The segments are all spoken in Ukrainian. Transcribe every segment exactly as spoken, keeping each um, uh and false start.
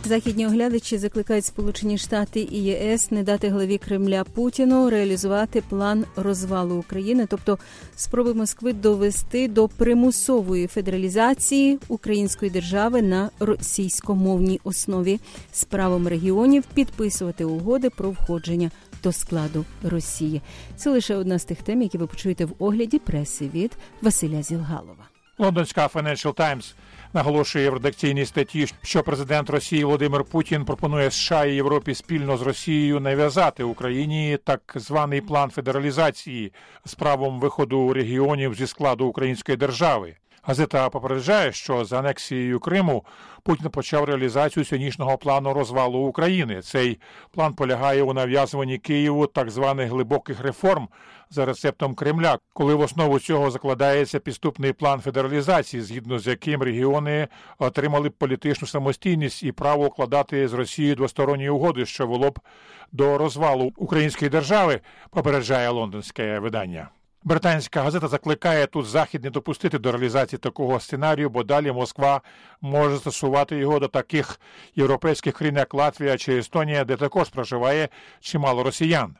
Західні оглядачі закликають Сполучені Штати і ЄС не дати главі Кремля Путіну реалізувати план розвалу України, тобто спроби Москви довести до примусової федералізації української держави на російськомовній основі з правом регіонів підписувати угоди про входження до складу Росії. Це лише одна з тих тем, які ви почуєте в огляді преси від Василя Зілгалова. Лондонська Financial Times наголошує в редакційній статті, що президент Росії Володимир Путін пропонує США і Європі спільно з Росією нав'язати Україні так званий план федералізації з правом виходу регіонів зі складу української держави. Газета попереджає, що з анексією Криму Путін почав реалізацію сьогоднішнього плану розвалу України. Цей план полягає у нав'язуванні Києву так званих глибоких реформ за рецептом Кремля, коли в основу цього закладається підступний план федералізації, згідно з яким регіони отримали б політичну самостійність і право укладати з Росією двосторонні угоди, що вело б до розвалу української держави, попереджає лондонське видання. Британська газета закликає тут Захід не допустити до реалізації такого сценарію, бо далі Москва може застосувати його до таких європейських країн, як Латвія чи Естонія, де також проживає чимало росіян.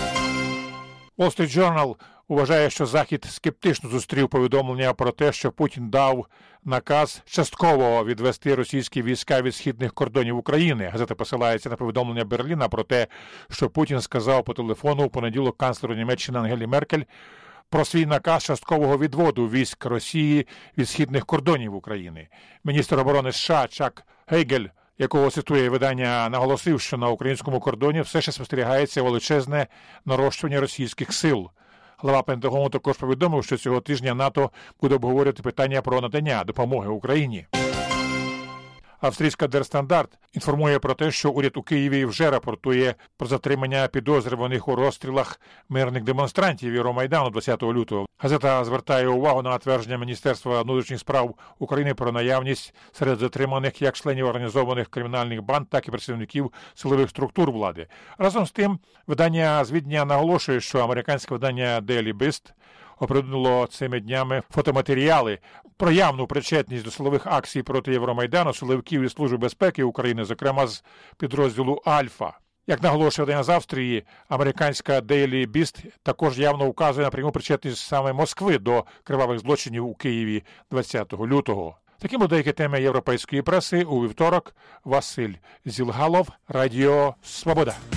Wall Street Journal вважає, що Захід скептично зустрів повідомлення про те, що Путін дав наказ частково відвести російські війська від східних кордонів України. Газета посилається на повідомлення Берліна про те, що Путін сказав по телефону у понеділок канцлеру Німеччини Ангелі Меркель про свій наказ часткового відводу військ Росії від східних кордонів України. Міністр оборони США Чак Гейгель, якого цитує видання, наголосив, що на українському кордоні все ще спостерігається величезне нарощування російських сил. Глава Пентагону також повідомив, що цього тижня НАТО буде обговорювати питання про надання допомоги Україні. Австрійська Der Standard інформує про те, що уряд у Києві вже рапортує про затримання підозрюваних у розстрілах мирних демонстрантів Євромайдану двадцятого лютого. Газета звертає увагу на твердження Міністерства внутрішніх справ України про наявність серед затриманих як членів організованих кримінальних банд, так і представників силових структур влади. Разом з тим, видання з Відня наголошує, що американське видання Daily Beast оприлюднило цими днями фотоматеріали про явну причетність до силових акцій проти Євромайдану силовиків і Служби безпеки України, зокрема з підрозділу «Альфа». Як наголошує видання з Австрії, американська Daily Beast також явно вказує на пряму причетність саме Москви до кривавих злочинів у Києві двадцятого лютого. Такі були деякі теми європейської преси у вівторок. Василь Зілгалов, Радіо Свобода.